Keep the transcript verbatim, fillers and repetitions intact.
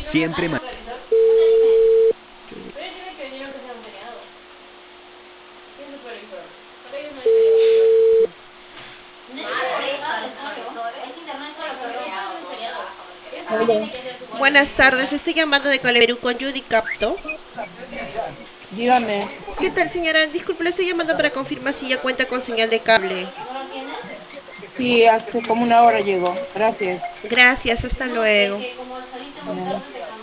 Siempre ma- Aló, Buenas tardes, estoy llamando de Caleberú con Judy Capto. dígame. ¿Qué tal, señora? Disculpe, le estoy llamando para confirmar si ya cuenta con señal de cable. Sí, hace como una hora llegó. Gracias. Gracias, hasta luego. Ya.